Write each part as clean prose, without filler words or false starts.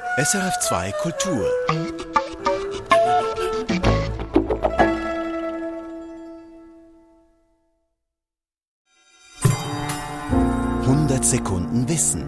SRF2 Kultur. Sekunden Wissen.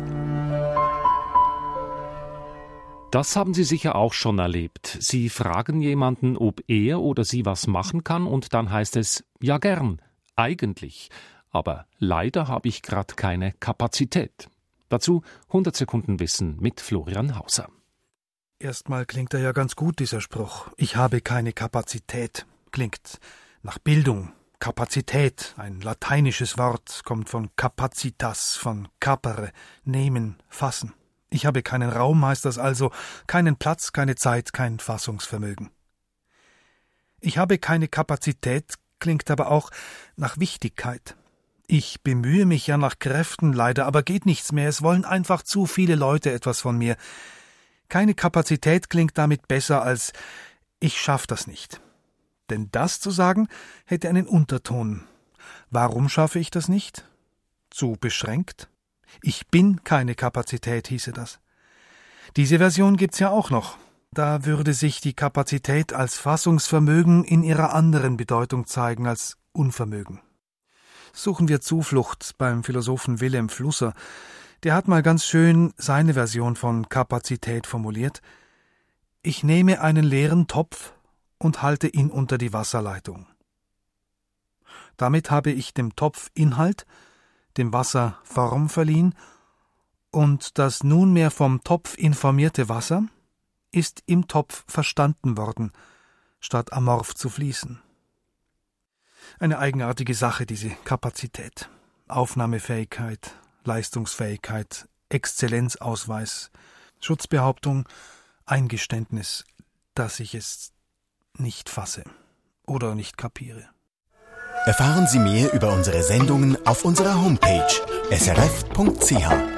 Das haben Sie sicher auch schon erlebt. Sie fragen jemanden, ob er oder sie was machen kann, und dann heißt es, ja gern, eigentlich. Aber leider habe ich gerade keine Kapazität. Dazu 100 Sekunden Wissen mit Florian Hauser. Erstmal klingt er ja ganz gut, dieser Spruch. Ich habe keine Kapazität. Klingt nach Bildung. Kapazität, ein lateinisches Wort, kommt von capacitas, von capere, nehmen, fassen. Ich habe keinen Raum, heißt das also, keinen Platz, keine Zeit, kein Fassungsvermögen. Ich habe keine Kapazität klingt aber auch nach Wichtigkeit. Ich bemühe mich ja nach Kräften leider, aber geht nichts mehr, es wollen einfach zu viele Leute etwas von mir. Keine Kapazität klingt damit besser als ich schaff das nicht. Denn das zu sagen, hätte einen Unterton. Warum schaffe ich das nicht? Zu beschränkt? Ich bin keine Kapazität, hieße das. Diese Version gibt's ja auch noch. Da würde sich die Kapazität als Fassungsvermögen in ihrer anderen Bedeutung zeigen als Unvermögen. Suchen wir Zuflucht beim Philosophen Wilhelm Flusser. Der hat mal ganz schön seine Version von Kapazität formuliert. Ich nehme einen leeren Topf und halte ihn unter die Wasserleitung. Damit habe ich dem Topf Inhalt, dem Wasser Form verliehen, und das nunmehr vom Topf informierte Wasser ist im Topf verstanden worden, statt amorph zu fließen. Eine eigenartige Sache, diese Kapazität. Aufnahmefähigkeit, Leistungsfähigkeit, Exzellenzausweis, Schutzbehauptung, Eingeständnis, dass ich es nicht fasse oder nicht kapiere. Erfahren Sie mehr über unsere Sendungen auf unserer Homepage srf.ch.